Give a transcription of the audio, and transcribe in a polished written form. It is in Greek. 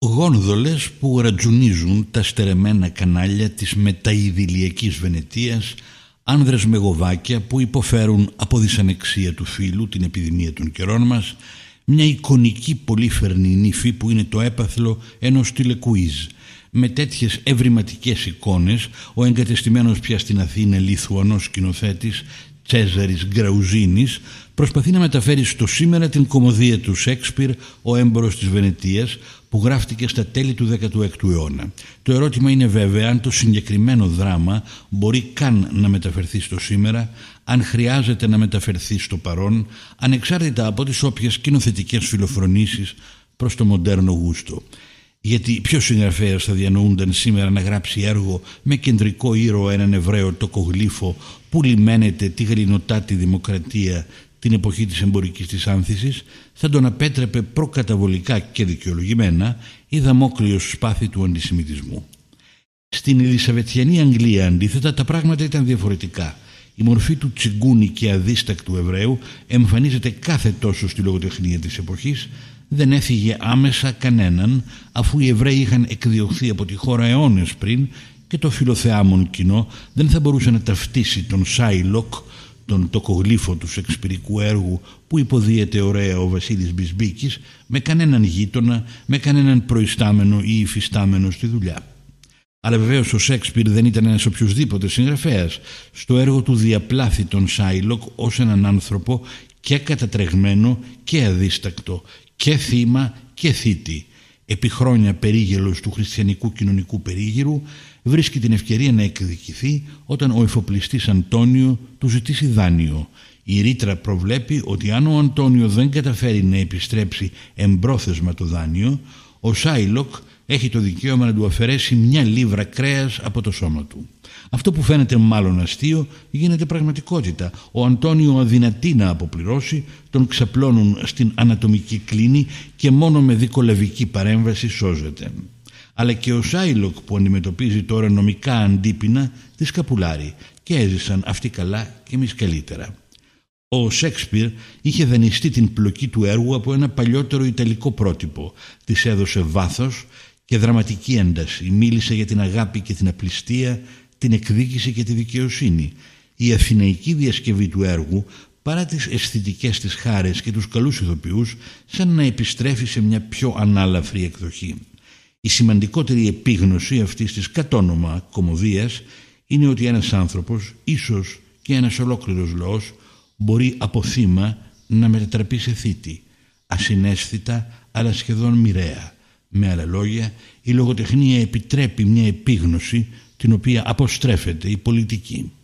Γόνδολες που ρατζουνίζουν τα στερεμένα κανάλια της μεταειδηλιακής Βενετίας, άνδρες με γοβάκια που υποφέρουν από δυσανεξία του φύλου, την επιδημία των καιρών μας, μια εικονική πολύφερνη νύφη που είναι το έπαθλο ενός τηλεκουίζ. Με τέτοιες ευρηματικές εικόνες, ο εγκατεστημένος πια στην Αθήνα Λιθουανός σκηνοθέτης Τσέζαρης Γκραουζίνης προσπαθεί να μεταφέρει στο σήμερα την κωμωδία του Σέξπιρ «Ο έμπορος της Βενετίας», που γράφτηκε στα τέλη του 16ου αιώνα. Το ερώτημα είναι βέβαια αν το συγκεκριμένο δράμα μπορεί καν να μεταφερθεί στο σήμερα, αν χρειάζεται να μεταφερθεί στο παρόν, ανεξάρτητα από τις όποιες σκηνοθετικές φιλοφρονήσεις προς το μοντέρνο γούστο. Γιατί ποιος συγγραφέας θα διανοούνταν σήμερα να γράψει έργο με κεντρικό ήρωα έναν Εβραίο τοκογλύφο που λιμένεται τη γρηνοτάτη δημοκρατία την εποχή της εμπορικής της άνθησης, θα τον απέτρεπε προκαταβολικά και δικαιολογημένα η δαμόκλειος σπάθη του αντισημιτισμού. Στην Ελισαβετιανή Αγγλία αντίθετα τα πράγματα ήταν διαφορετικά. Η μορφή του τσιγκούνι και αδίστακτου Εβραίου εμφανίζεται κάθε τόσο στη λογοτεχνία της εποχής, δεν έφυγε άμεσα κανέναν, αφού οι Εβραίοι είχαν εκδιωχθεί από τη χώρα αιώνες πριν και το φιλοθεάμον κοινό δεν θα μπορούσε να ταυτίσει τον Σάιλοκ, τον τοκογλύφο του σεξπυρικού έργου που υποδίεται ωραία ο Βασίλης Μπισμπίκης, με κανέναν γείτονα, με κανέναν προϊστάμενο ή υφιστάμενο στη δουλειά. Αλλά βεβαίως ο Σέξπιρ δεν ήταν ένας οποιοσδήποτε συγγραφέας. Στο έργο του διαπλάθη τον Σάιλοκ ως έναν άνθρωπο και κατατρεγμένο και αδίστακτο, και θύμα και θήτη. Επί χρόνια περίγελος του χριστιανικού κοινωνικού περίγυρου, βρίσκει την ευκαιρία να εκδικηθεί όταν ο εφοπλιστής Αντώνιο του ζητήσει δάνειο. Η ρήτρα προβλέπει ότι αν ο Αντώνιο δεν καταφέρει να επιστρέψει εμπρόθεσμα το δάνειο, ο Σάιλοκ έχει το δικαίωμα να του αφαιρέσει 1 λίβρα κρέας από το σώμα του. Αυτό που φαίνεται μάλλον αστείο γίνεται πραγματικότητα. Ο Αντώνιο αδυνατεί να αποπληρώσει, τον ξαπλώνουν στην ανατομική κλίνη και μόνο με δικολαβική παρέμβαση σώζεται. Αλλά και ο Σάιλοκ που αντιμετωπίζει τώρα νομικά αντίπεινα τη σκαπουλάρει και έζησαν αυτοί καλά και εμείς καλύτερα. Ο Σέξπιρ είχε δανειστεί την πλοκή του έργου από ένα παλιότερο ιταλικό πρότυπο. Της έδωσε βάθος και δραματική ένταση. Μίλησε για την αγάπη και την απληστία, την εκδίκηση και τη δικαιοσύνη. Η αθηναϊκή διασκευή του έργου, παρά τις αισθητικές της χάρες και τους καλούς ηθοποιούς, σαν να επιστρέφει σε μια πιο ανάλαφρη εκδοχή. Η σημαντικότερη επίγνωση αυτής της κατόνομα κωμωδίας είναι ότι ένας άνθρωπος, ίσως και ένας ολόκληρος λαός, μπορεί από θύμα να μετατραπεί σε θήτη, ασυναίσθητα αλλά σχεδόν μοιραία. Με άλλα λόγια, η λογοτεχνία επιτρέπει μια επίγνωση την οποία αποστρέφεται η πολιτική.